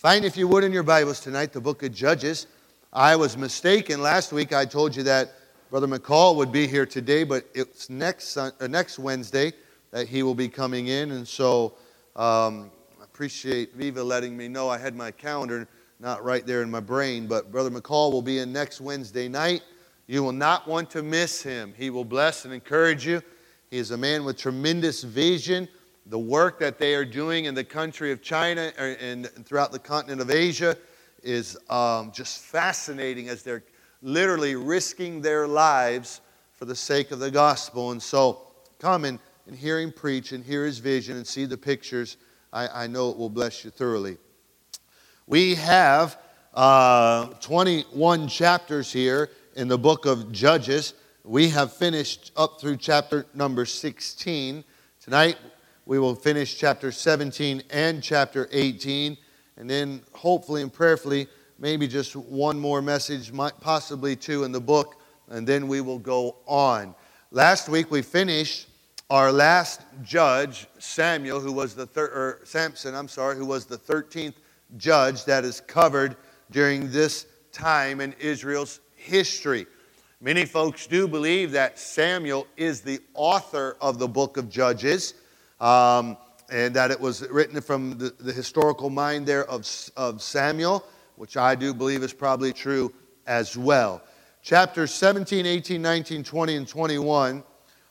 Find, if you would, in your Bibles tonight, the book of Judges. I was mistaken. Last week I told you that Brother McCall would be here today, but it's next Wednesday that he will be coming in. And so I appreciate Viva letting me know. I had my calendar not right there in my brain, but Brother McCall will be in next Wednesday night. You will not want to miss him. He will bless and encourage you. He is a man with tremendous vision. The work that they are doing in the country of China and throughout the continent of Asia is just fascinating, as they're literally risking their lives for the sake of the gospel. And so come and hear him preach and hear his vision and see the pictures. I know it will bless you thoroughly. We have 21 chapters here in the book of Judges. We have finished up through chapter number 16. Tonight we will finish chapter 17 and chapter 18. And then hopefully and prayerfully, maybe just one more message, possibly two in the book, and then we will go on. Last week we finished our last judge, Samson, who was the 13th judge that is covered during this time in Israel's history. Many folks do believe that Samuel is the author of the book of Judges, and that it was written from the historical mind there of Samuel, which I do believe is probably true as well. Chapters 17, 18, 19, 20, and 21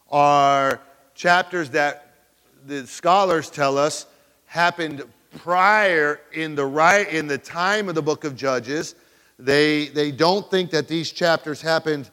are chapters that the scholars tell us happened prior in the time of the book of Judges. They don't think that these chapters happened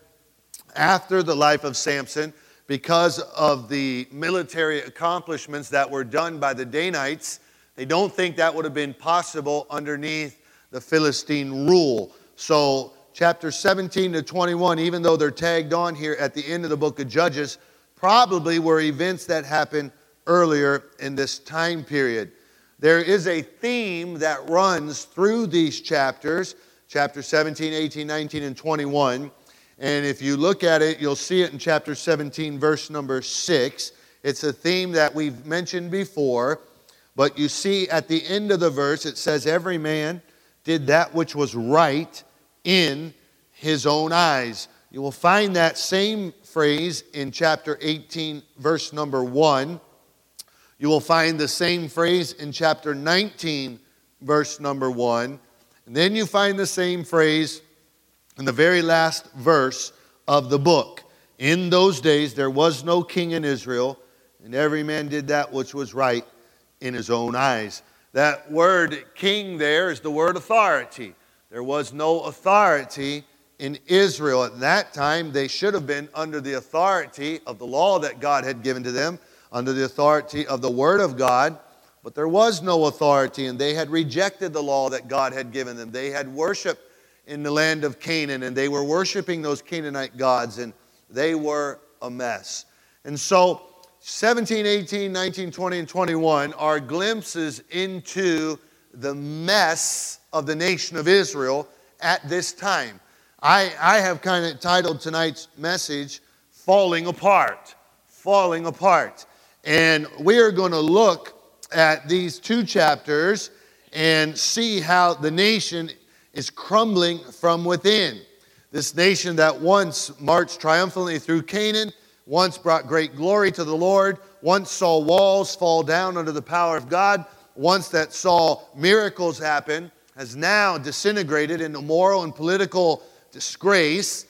after the life of Samson because of the military accomplishments that were done by the Danites. They don't think that would have been possible underneath the Philistine rule. So chapters 17 to 21, even though they're tagged on here at the end of the book of Judges, probably were events that happened earlier in this time period. There is a theme that runs through these chapters, chapter 17, 18, 19, and 21. And if you look at it, you'll see it in chapter 17, verse number 6. It's a theme that we've mentioned before. But you see at the end of the verse, it says, every man did that which was right in his own eyes. You will find that same phrase in chapter 18, verse number 1. You will find the same phrase in chapter 19, verse number 1. And then you find the same phrase in the very last verse of the book. In those days there was no king in Israel, and every man did that which was right in his own eyes. That word king there is the word authority. There was no authority in Israel. At that time, they should have been under the authority of the law that God had given to them, under the authority of the Word of God, but there was no authority, and they had rejected the law that God had given them. They had worshiped in the land of Canaan, and they were worshiping those Canaanite gods, and they were a mess. And so 17, 18, 19, 20, and 21 are glimpses into the mess of the nation of Israel at this time. I have kind of titled tonight's message, Falling Apart. Falling Apart. And we are going to look at these two chapters and see how the nation is crumbling from within. This nation that once marched triumphantly through Canaan, once brought great glory to the Lord, once saw walls fall down under the power of God, once that saw miracles happen, has now disintegrated into moral and political disgrace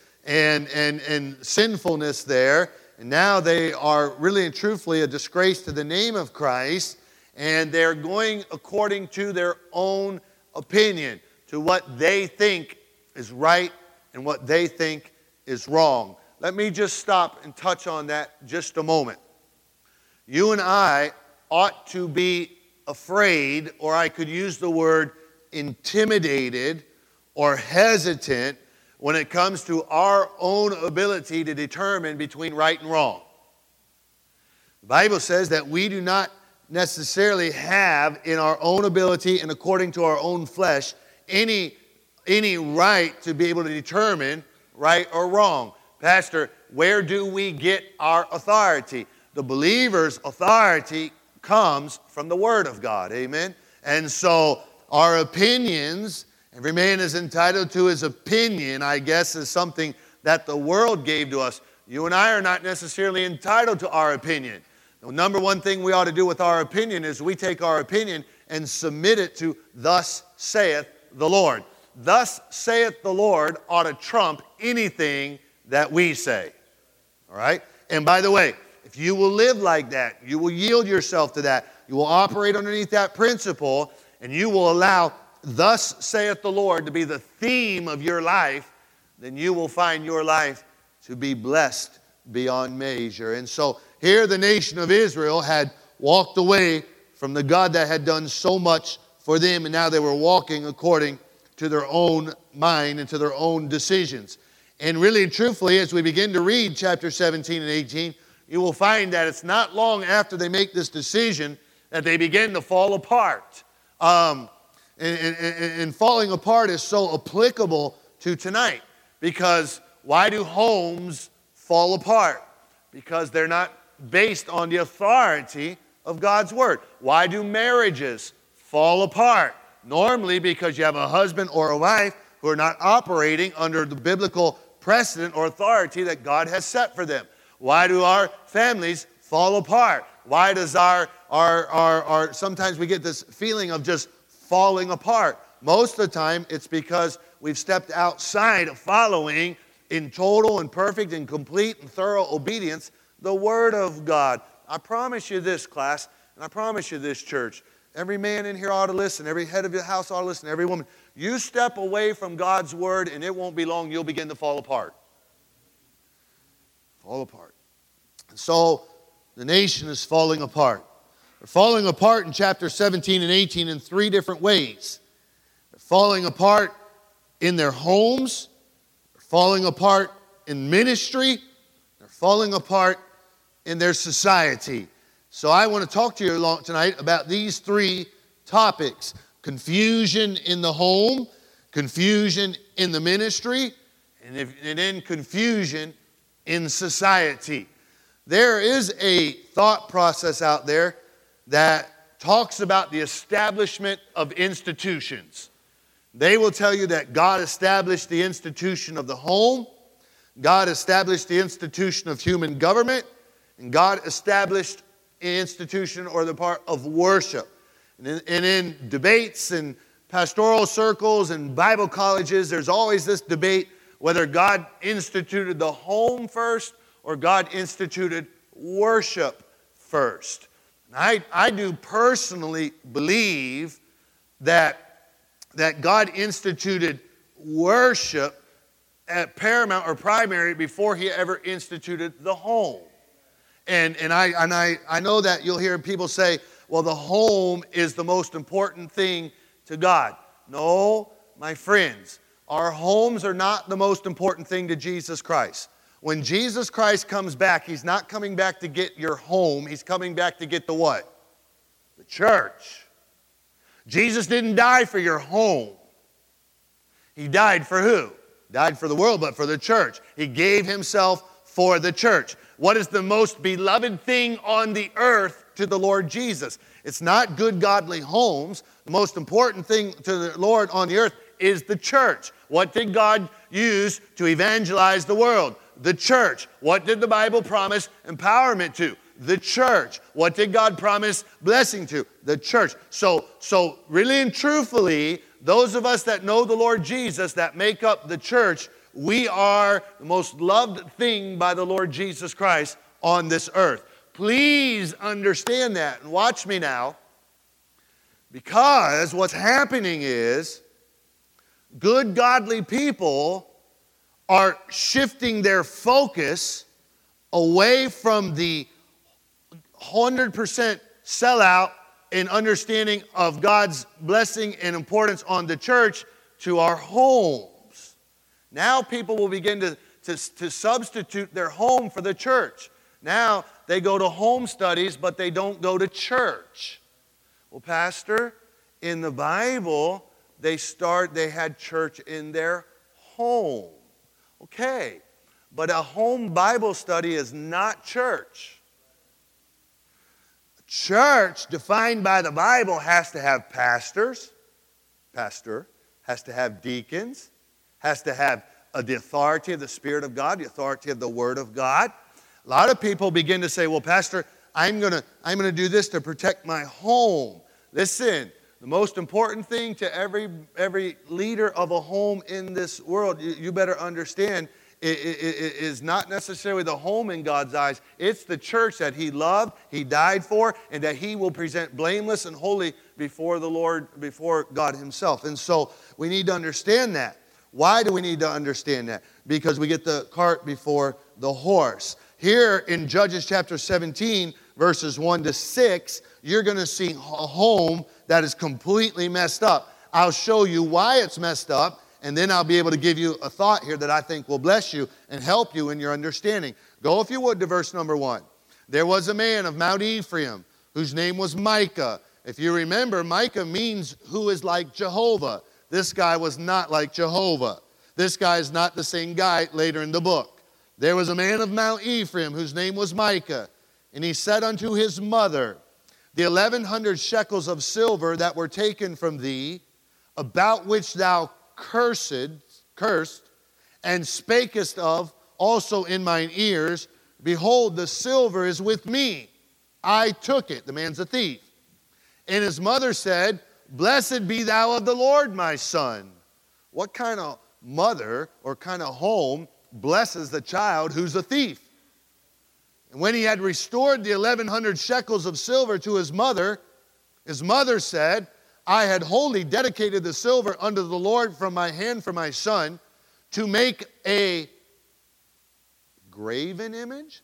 and sinfulness there. And now they are really and truthfully a disgrace to the name of Christ, and they're going according to their own opinion, to what they think is right and what they think is wrong. Let me just stop and touch on that just a moment. You and I ought to be afraid, or I could use the word intimidated or hesitant, when it comes to our own ability to determine between right and wrong. The Bible says that we do not necessarily have in our own ability and according to our own flesh any right to be able to determine right or wrong. Pastor, where do we get our authority? The believer's authority comes from the Word of God, amen? And so our opinions, every man is entitled to his opinion, I guess, is something that the world gave to us. You and I are not necessarily entitled to our opinion. The number one thing we ought to do with our opinion is we take our opinion and submit it to thus saith the Lord. Thus saith the Lord ought to trump anything that we say. All right? And by the way, if you will live like that, you will yield yourself to that, you will operate underneath that principle, and you will allow thus saith the Lord to be the theme of your life, then you will find your life to be blessed beyond measure. And so here the nation of Israel had walked away from the God that had done so much for them, and now they were walking according to their own mind and to their own decisions. And really and truthfully, as we begin to read chapter 17 and 18, you will find that it's not long after they make this decision that they begin to fall apart. And falling apart is so applicable to tonight, because why do homes fall apart? Because they're not based on the authority of God's Word. Why do marriages fall apart? Normally because you have a husband or a wife who are not operating under the biblical precedent or authority that God has set for them. Why do our families fall apart? Why does our sometimes we get this feeling of just falling apart? Most of the time it's because we've stepped outside of following in total and perfect and complete and thorough obedience the Word of God. I promise you this, class, and I promise you this, church. Every man in here ought to listen. Every head of your house ought to listen. Every woman. You step away from God's Word, and it won't be long you'll begin to fall apart. Fall apart. And so the nation is falling apart. They're falling apart in chapter 17 and 18 in three different ways. They're falling apart in their homes. They're falling apart in ministry. They're falling apart in their society. So I want to talk to you tonight about these three topics: confusion in the home, confusion in the ministry, and then confusion in society. There is a thought process out there that talks about the establishment of institutions. They will tell you that God established the institution of the home, God established the institution of human government, and God established an institution or the part of worship. And in debates and pastoral circles and Bible colleges, there's always this debate whether God instituted the home first or God instituted worship first. And I do personally believe that God instituted worship at paramount or primary before He ever instituted the home. And I know that you'll hear people say, well, the home is the most important thing to God. No, my friends, our homes are not the most important thing to Jesus Christ. When Jesus Christ comes back, He's not coming back to get your home. He's coming back to get the what? The church. Jesus didn't die for your home. He died for who? Died for the world, but for the church. He gave Himself for the church. What is the most beloved thing on the earth to the Lord Jesus? It's not good, godly homes. The most important thing to the Lord on the earth is the church. What did God use to evangelize the world? The church. What did the Bible promise empowerment to? The church. What did God promise blessing to? The church. So really and truthfully, those of us that know the Lord Jesus, that make up the church, we are the most loved thing by the Lord Jesus Christ on this earth. Please understand that and watch me now, because what's happening is good, godly people are shifting their focus away from the 100% sellout and understanding of God's blessing and importance on the church to our homes. Now people will begin to substitute their home for the church. Now they go to home studies, but they don't go to church. Well, Pastor, in the Bible, they had church in their home. Okay, but a home Bible study is not church. Church, defined by the Bible, has to have pastors, pastor, has to have deacons, has to have the authority of the Spirit of God, the authority of the Word of God. A lot of people begin to say, well, Pastor, I'm gonna do this to protect my home. Listen, the most important thing to every leader of a home in this world, you better understand, it is not necessarily the home in God's eyes. It's the church that He loved, He died for, and that He will present blameless and holy before the Lord, before God Himself. And so we need to understand that. Why do we need to understand that? Because we get the cart before the horse. Here in Judges chapter 17, verses 1 to 6, you're going to see a home that is completely messed up. I'll show you why it's messed up, and then I'll be able to give you a thought here that I think will bless you and help you in your understanding. Go, if you would, to verse number 1. There was a man of Mount Ephraim whose name was Micah. If you remember, Micah means who is like Jehovah. This guy was not like Jehovah. This guy is not the same guy later in the book. There was a man of Mount Ephraim whose name was Micah, and he said unto his mother, the 1,100 shekels of silver that were taken from thee, about which thou cursed, and spakest of also in mine ears, behold, the silver is with me. I took it. The man's a thief. And his mother said, blessed be thou of the Lord, my son. What kind of mother or kind of home blesses the child who's a thief? And when he had restored the 1,100 shekels of silver to his mother said, I had wholly dedicated the silver unto the Lord from my hand for my son, to make a graven image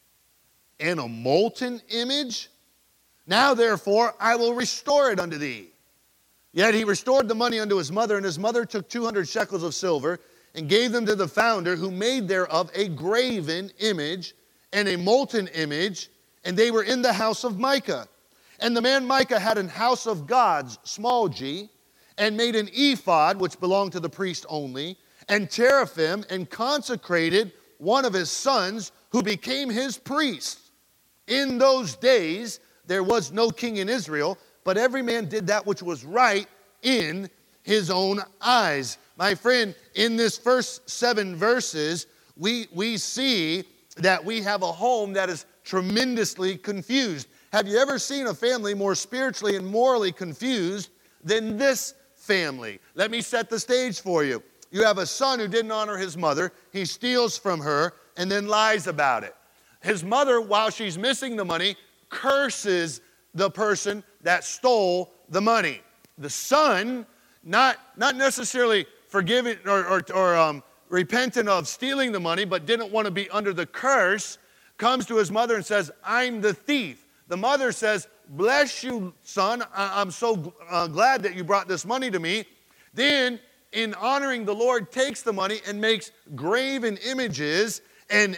and a molten image. Now therefore I will restore it unto thee. Yet he restored the money unto his mother, and his mother took 200 shekels of silver and gave them to the founder, who made thereof a graven image and a molten image, and they were in the house of Micah. And the man Micah had an house of gods, small g, and made an ephod, which belonged to the priest only, and teraphim, and consecrated one of his sons, who became his priest. In those days there was no king in Israel, but every man did that which was right in his own eyes. My friend, in this first 7 verses, we see that we have a home that is tremendously confused. Have you ever seen a family more spiritually and morally confused than this family? Let me set the stage for you. You have a son who didn't honor his mother. He steals from her and then lies about it. His mother, while she's missing the money, curses the person that stole the money. The son, not necessarily forgiving or repentant of stealing the money, but didn't want to be under the curse, comes to his mother and says, I'm the thief. The mother says, bless you, son. I'm so glad that you brought this money to me. Then, in honoring the Lord, takes the money and makes graven images and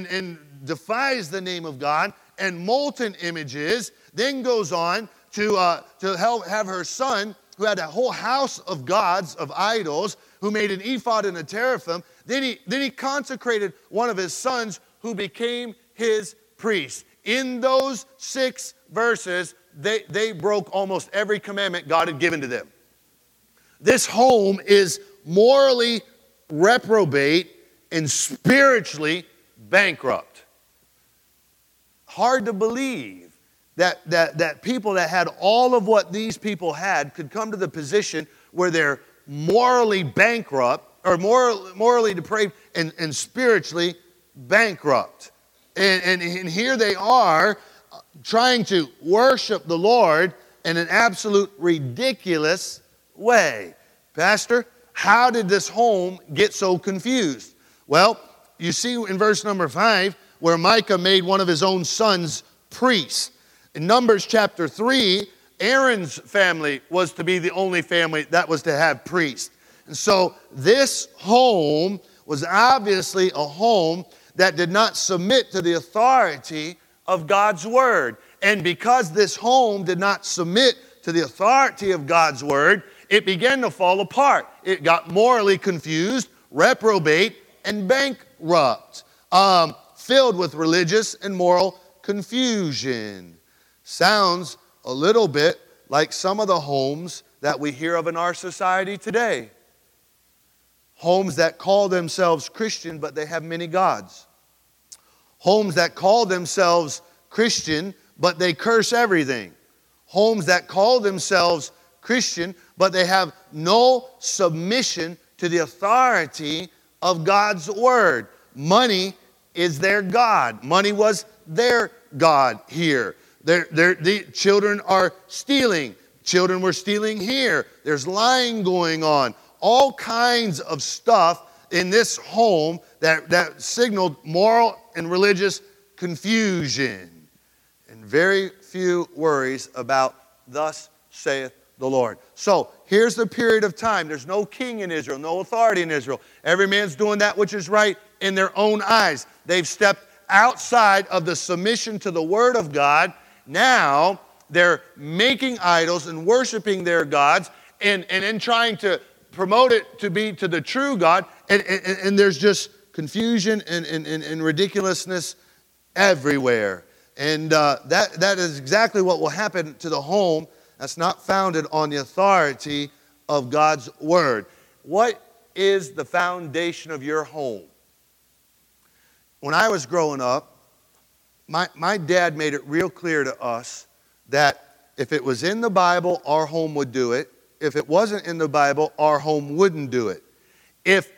defies the name of God, and molten images, then goes on to have her son, who had a whole house of gods, of idols, who made an ephod and a teraphim. Then he consecrated one of his sons, who became his priest. In those 6 verses, they broke almost every commandment God had given to them. This home is morally reprobate and spiritually bankrupt. Hard to believe that people that had all of what these people had could come to the position where they're morally bankrupt, or morally depraved and spiritually bankrupt. And here they are trying to worship the Lord in an absolute ridiculous way. Pastor, how did this home get so confused? Well, you see in verse number 5 where Micah made one of his own sons priest. In Numbers chapter 3, Aaron's family was to be the only family that was to have priests. And so this home was obviously a home that did not submit to the authority of God's word. And because this home did not submit to the authority of God's word, it began to fall apart. It got morally confused, reprobate, and bankrupt, filled with religious and moral confusion. Sounds a little bit like some of the homes that we hear of in our society today. Homes that call themselves Christian, but they have many gods. Homes that call themselves Christian, but they curse everything. Homes that call themselves Christian, but they have no submission to the authority of God's word. Money is their God. Money was their God here. The children are stealing. Children were stealing here. There's lying going on. All kinds of stuff in this home that signaled moral and religious confusion. And very few worries about thus saith the Lord. So here's the period of time. There's no king in Israel, no authority in Israel. Every man's doing that which is right in their own eyes. They've stepped outside of the submission to the word of God. Now they're making idols and worshiping their gods and then trying to promote it to be to the true God. And there's just confusion and ridiculousness everywhere. And that is exactly what will happen to the home that's not founded on the authority of God's word. What is the foundation of your home? When I was growing up, my dad made it real clear to us that if it was in the Bible, our home would do it. If it wasn't in the Bible, our home wouldn't do it. If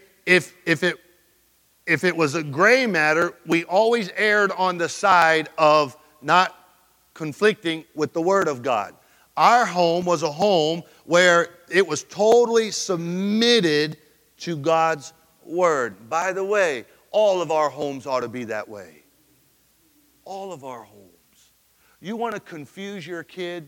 it was a gray matter, we always erred on the side of not conflicting with the Word of God. Our home was a home where it was totally submitted to God's Word. By the way, all of our homes ought to be that way. All of our homes. You want to confuse your kid?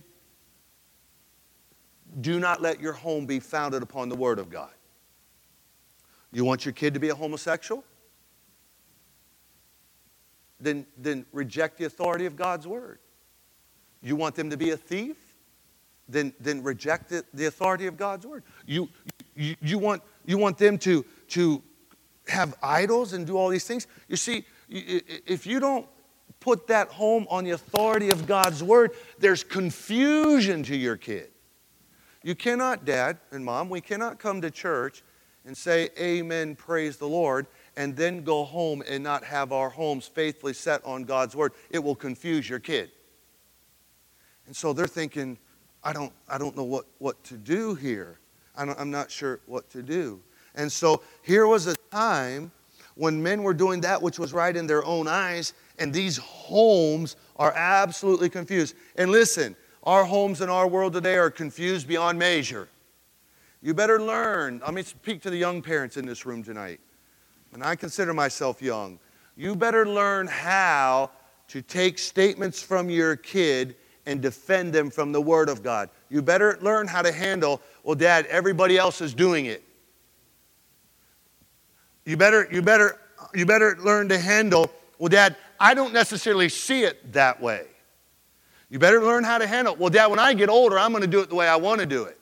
Do not let your home be founded upon the Word of God. You want your kid to be a homosexual? Then reject the authority of God's Word. You want them to be a thief? Then reject the authority of God's Word. You want them to have idols and do all these things? You see, if you don't put that home on the authority of God's Word, there's confusion to your kid. You cannot, Dad and Mom, we cannot come to church and say, amen, praise the Lord, and then go home and not have our homes faithfully set on God's Word. It will confuse your kid. And so they're thinking, I don't know what to do here. I'm not sure what to do. And so here was a time when men were doing that which was right in their own eyes, and these homes are absolutely confused. And listen, our homes in our world today are confused beyond measure. You better learn. Let me speak to the young parents in this room tonight. And I consider myself young. You better learn how to take statements from your kid and defend them from the Word of God. You better learn how to handle, well, Dad, everybody else is doing it. You better learn to handle, well, Dad, I don't necessarily see it that way. You better learn how to handle it. Well, Dad, when I get older, I'm going to do it the way I want to do it.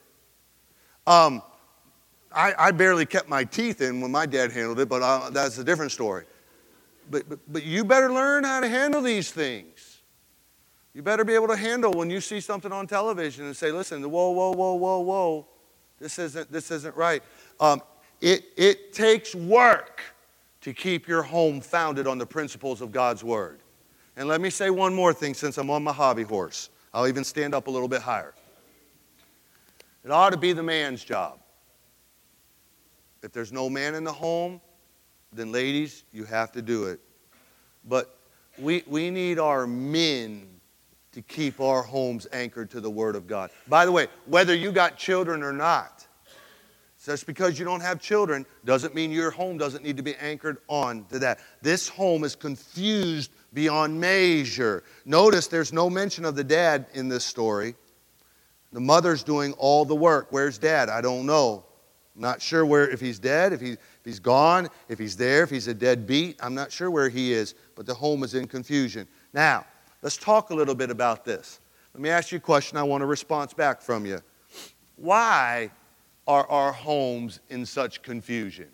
I barely kept my teeth in when my dad handled it, but that's a different story. But you better learn how to handle these things. You better be able to handle when you see something on television and say, listen, whoa, this isn't right. It takes work to keep your home founded on the principles of God's Word. And let me say one more thing since I'm on my hobby horse. I'll even stand up a little bit higher. It ought to be the man's job. If there's no man in the home, then ladies, you have to do it. But we need our men to keep our homes anchored to the Word of God. By the way, whether you got children or not, just because you don't have children doesn't mean your home doesn't need to be anchored on to that. This home is confused beyond measure. Notice there's no mention of the dad in this story. The mother's doing all the work. Where's Dad? I don't know. I'm not sure if he's dead, if he's gone, if he's there, if he's a deadbeat. I'm not sure where he is, but the home is in confusion. Now, let's talk a little bit about this. Let me ask you a question. I want a response back from you. Why are our homes in such confusion?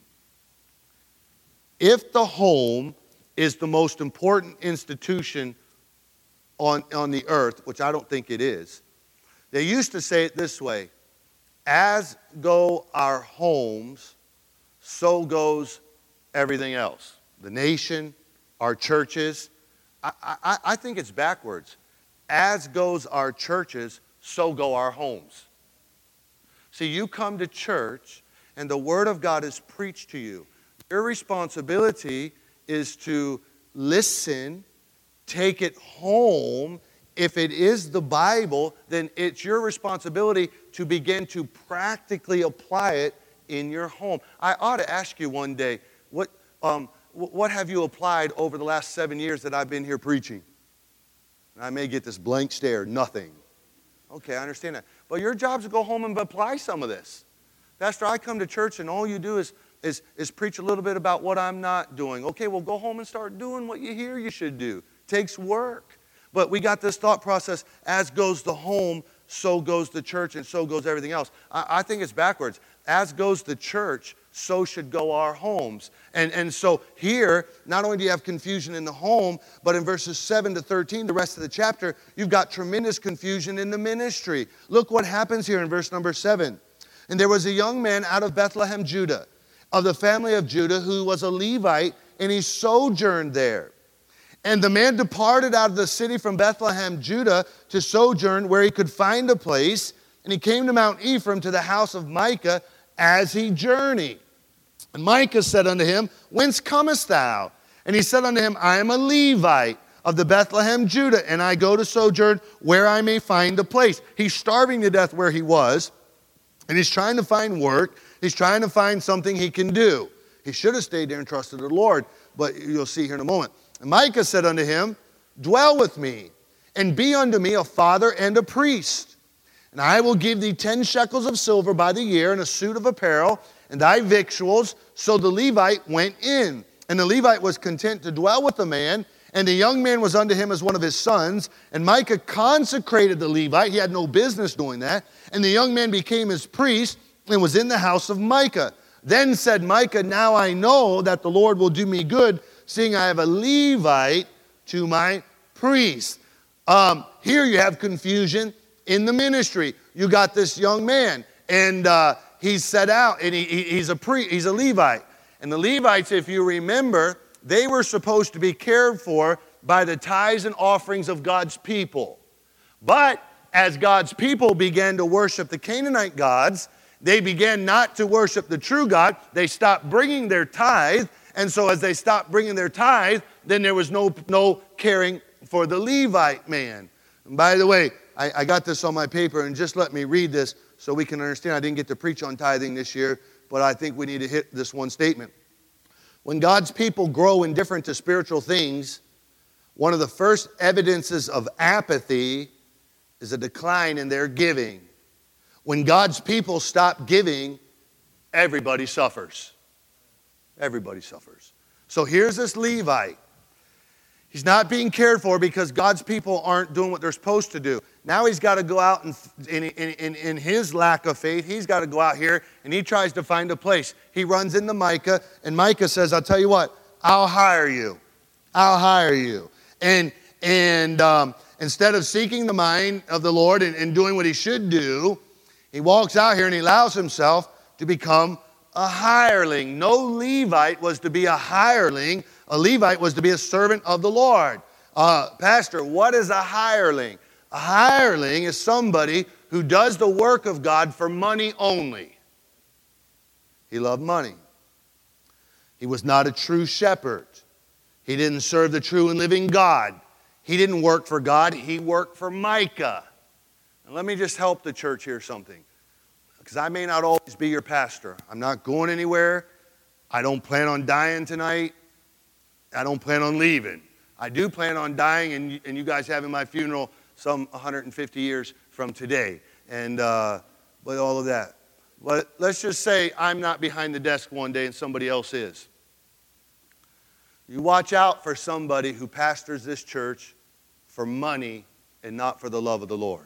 If the home is the most important institution on the earth, which I don't think it is, they used to say it this way: As go our homes, so goes everything else. The nation, our churches. I think it's backwards. As goes our churches, so go our homes. See, you come to church and the Word of God is preached to you. Your responsibility is to listen, take it home. If it is the Bible, then it's your responsibility to begin to practically apply it in your home. I ought to ask you one day, what have you applied over the last 7 years that I've been here preaching? And I may get this blank stare, nothing. Okay, I understand that. But your job is to go home and apply some of this. Pastor, I come to church and all you do is preach a little bit about what I'm not doing. Okay, well, go home and start doing what you hear you should do. It takes work. But we got this thought process, as goes the home, so goes the church, and so goes everything else. I think it's backwards. As goes the church, so should go our homes. And so here, not only do you have confusion in the home, but in verses 7 to 13, the rest of the chapter, you've got tremendous confusion in the ministry. Look what happens here in verse number 7. And there was a young man out of Bethlehem, Judah, of the family of Judah, who was a Levite, and he sojourned there. And the man departed out of the city from Bethlehem, Judah, to sojourn where he could find a place. And he came to Mount Ephraim to the house of Micah as he journeyed. And Micah said unto him, Whence comest thou? And he said unto him, I am a Levite of the Bethlehem, Judah, and I go to sojourn where I may find a place. He's starving to death where he was, and he's trying to find work. He's trying to find something he can do. He should have stayed there and trusted the Lord, but you'll see here in a moment. And Micah said unto him, Dwell with me, and be unto me a father and a priest. And I will give thee 10 shekels of silver by the year, and a suit of apparel, and thy victuals. So the Levite went in. And the Levite was content to dwell with the man, and the young man was unto him as one of his sons. And Micah consecrated the Levite. He had no business doing that. And the young man became his priest, and was in the house of Micah. Then said Micah, Now I know that the Lord will do me good, seeing I have a Levite to my priest. Here you have confusion in the ministry. You got this young man, and he's set out, and he's a Levite. And the Levites, if you remember, they were supposed to be cared for by the tithes and offerings of God's people. But as God's people began to worship the Canaanite gods, they began not to worship the true God. They stopped bringing their tithe. And so as they stopped bringing their tithe, then there was no caring for the Levite man. And by the way, I got this on my paper, and just let me read this so we can understand. I didn't get to preach on tithing this year, but I think we need to hit this one statement. When God's people grow indifferent to spiritual things, one of the first evidences of apathy is a decline in their giving. When God's people stop giving, everybody suffers. Everybody suffers. So here's this Levite. He's not being cared for because God's people aren't doing what they're supposed to do. Now he's got to go out and in his lack of faith, he's got to go out here and he tries to find a place. He runs into Micah, and Micah says, I'll tell you what, I'll hire you. I'll hire you. And instead of seeking the mind of the Lord and doing what he should do, he walks out here and he allows himself to become a hireling. No Levite was to be a hireling. A Levite was to be a servant of the Lord. Pastor, what is a hireling? A hireling is somebody who does the work of God for money only. He loved money. He was not a true shepherd. He didn't serve the true and living God. He didn't work for God. He worked for Micah. And let me just help the church here something, because I may not always be your pastor. I'm not going anywhere. I don't plan on dying tonight. I don't plan on leaving. I do plan on dying and you guys having my funeral some 150 years from today. And but all of that. But let's just say I'm not behind the desk one day and somebody else is. You watch out for somebody who pastors this church for money and not for the love of the Lord.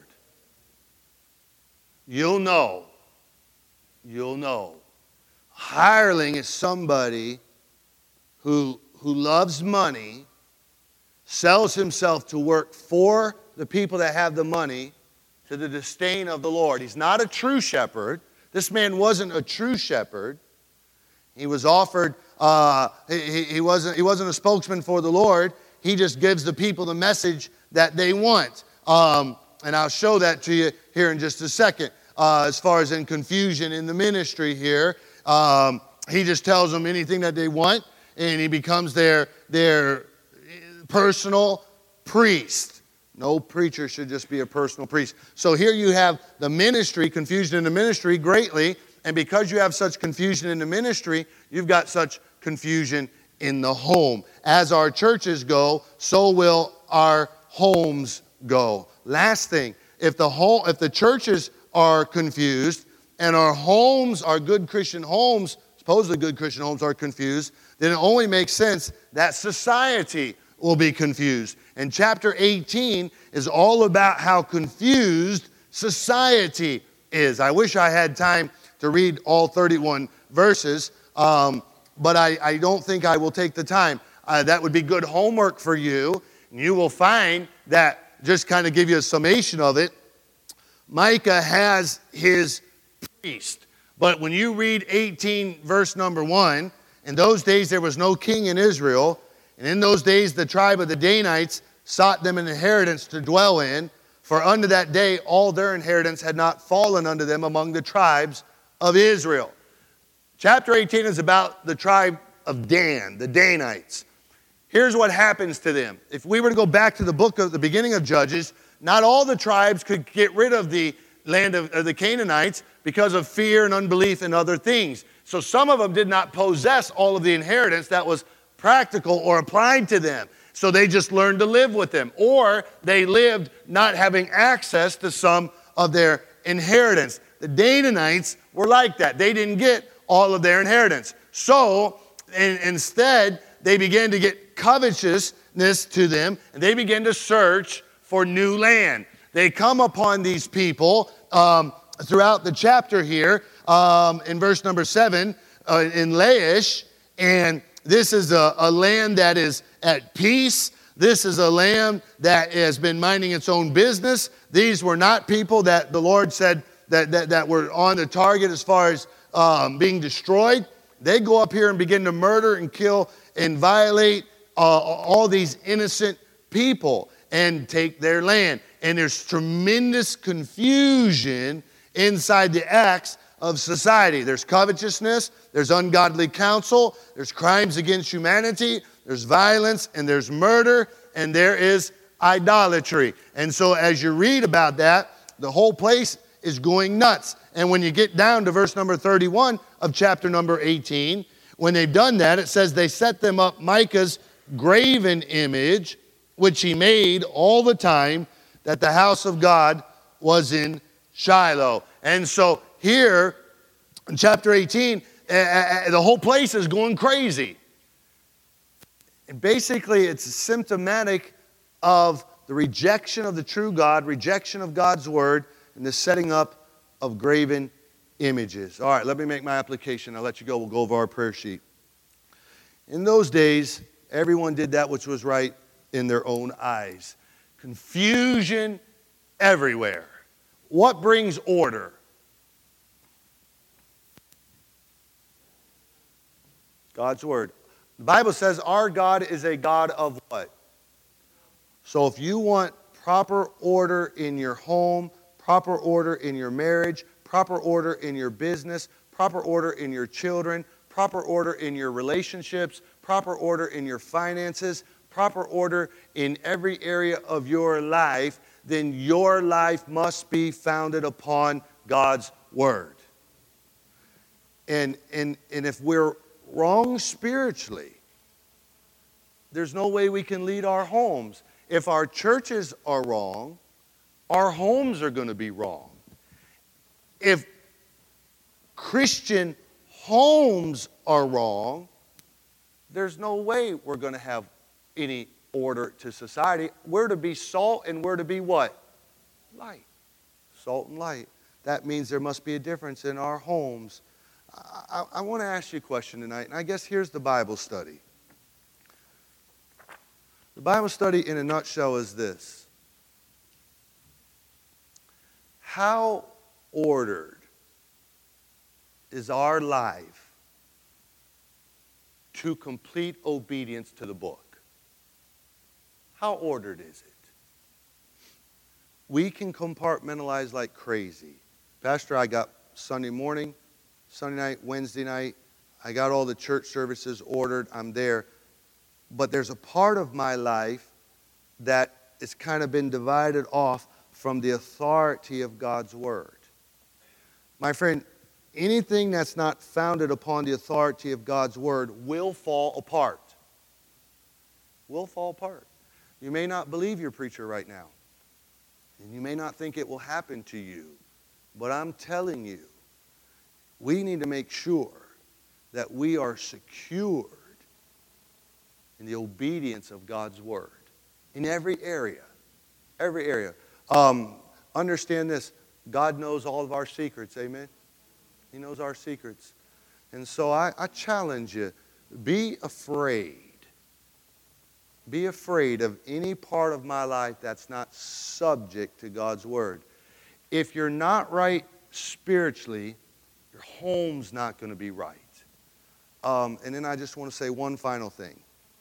You'll know. You'll know. Hireling is somebody who loves money, sells himself to work for the people that have the money to the disdain of the Lord. He's not a true shepherd. This man wasn't a true shepherd. He was offered, he wasn't a spokesman for the Lord. He just gives the people the message that they want. And I'll show that to you here in just a second. As far as in confusion in the ministry here, he just tells them anything that they want, and he becomes their personal priest. No preacher should just be a personal priest. So here you have the ministry, confusion in the ministry greatly. And because you have such confusion in the ministry, you've got such confusion in the home. As our churches go, so will our homes go. Last thing, if the churches are confused and our homes, our good Christian homes, supposedly good Christian homes, are confused, then it only makes sense that society will be confused. And chapter 18 is all about how confused society is. I wish I had time to read all 31 verses, but I don't think I will take the time. That would be good homework for you. And you will find that, just kind of give you a summation of it, Micah has his priest. But when you read 18 verse number 1, in those days there was no king in Israel, and in those days the tribe of the Danites sought them an inheritance to dwell in, for unto that day all their inheritance had not fallen unto them among the tribes of Israel. Chapter 18 is about the tribe of Dan, the Danites. Here's what happens to them. If we were to go back to the beginning of Judges, not all the tribes could get rid of the land of the Canaanites because of fear and unbelief and other things. So some of them did not possess all of the inheritance that was practical or applied to them. So they just learned to live with them. Or they lived not having access to some of their inheritance. The Danites were like that. They didn't get all of their inheritance. So instead, they began to get covetousness to them, and they began to search for new land. They come upon these people throughout the chapter here in verse number 7 in Laish, and this is a land that is at peace. This is a land that has been minding its own business. These were not people that the Lord said that were on the target as far as being destroyed. They go up here and begin to murder and kill and violate all these innocent people and take their land. And there's tremendous confusion inside the acts of society. There's covetousness, there's ungodly counsel, there's crimes against humanity, there's violence, and there's murder, and there is idolatry. And so as you read about that, the whole place is going nuts. And when you get down to verse number 31 of chapter number 18, when they've done that, it says they set them up Micah's graven image, which he made all the time that the house of God was in Shiloh. And so here in chapter 18, the whole place is going crazy. And basically, it's symptomatic of the rejection of the true God, rejection of God's word, and the setting up of graven images. All right, let me make my application. I'll let you go. We'll go over our prayer sheet. In those days, everyone did that which was right in their own eyes. Confusion everywhere. What brings order? God's word. The Bible says our God is a God of what? So if you want proper order in your home, proper order in your marriage, proper order in your business, proper order in your children, proper order in your relationships, proper order in your finances, proper order in every area of your life, then your life must be founded upon God's word. And if we're wrong spiritually, there's no way we can lead our homes. If our churches are wrong, our homes are going to be wrong. If Christian homes are wrong, there's no way we're going to have any order to society. We're to be salt and we're to be what? Light. Salt and light. That means there must be a difference in our homes. I want to ask you a question tonight, and I guess here's the Bible study. The Bible study in a nutshell is this. How ordered is our life to complete obedience to the book? How ordered is it? We can compartmentalize like crazy. Pastor, I got Sunday morning, Sunday night, Wednesday night. I got all the church services ordered. I'm there. But there's a part of my life that has kind of been divided off from the authority of God's Word. My friend, anything that's not founded upon the authority of God's Word will fall apart. Will fall apart. You may not believe your preacher right now. And you may not think it will happen to you. But I'm telling you, we need to make sure that we are secured in the obedience of God's Word. In every area. Every area. Understand this. God knows all of our secrets. Amen? He knows our secrets. And so I challenge you, be afraid. Be afraid of any part of my life that's not subject to God's Word. If you're not right spiritually, your home's not going to be right. And then I just want to say one final thing.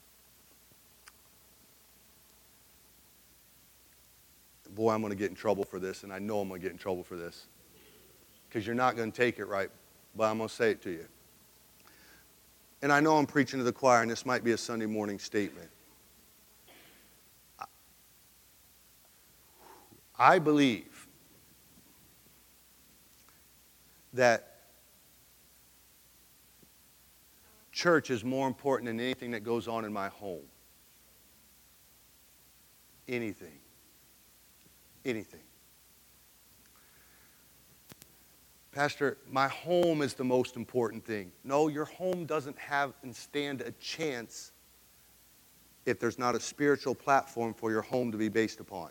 Boy, I'm going to get in trouble for this, and I know I'm going to get in trouble for this. Because you're not going to take it right, but I'm going to say it to you. And I know I'm preaching to the choir, and this might be a Sunday morning statement. I believe that church is more important than anything that goes on in my home. Anything. Anything. Pastor, my home is the most important thing. No, your home doesn't have and stand a chance if there's not a spiritual platform for your home to be based upon.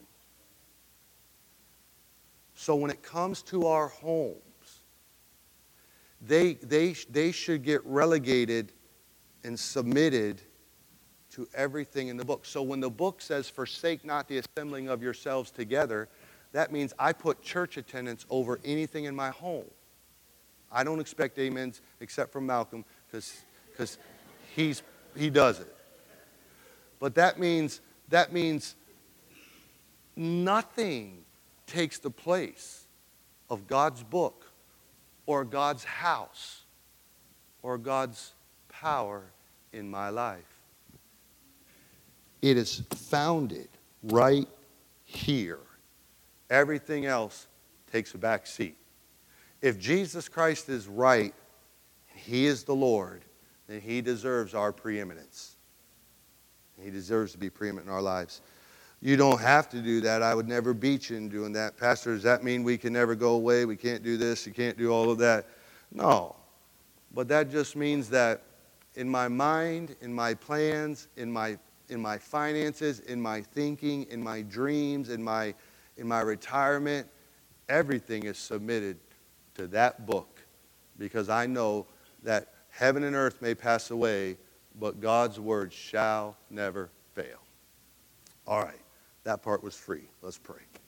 So when it comes to our homes, they should get relegated and submitted to everything in the book. So when the book says, forsake not the assembling of yourselves together, that means I put church attendance over anything in my home. I don't expect amens except from Malcolm because he does it. But that means nothing takes the place of God's book or God's house or God's power in my life. It is founded right here. Everything else takes a back seat. If Jesus Christ is right, and He is the Lord, then He deserves our preeminence. He deserves to be preeminent in our lives. You don't have to do that. I would never beat you in doing that. Pastor, does that mean we can never go away? We can't do this. You can't do all of that. No. But that just means that in my mind, in my plans, in my finances, in my thinking, in my dreams, in my retirement, everything is submitted to that book because I know that heaven and earth may pass away, but God's word shall never fail. All right, that part was free. Let's pray.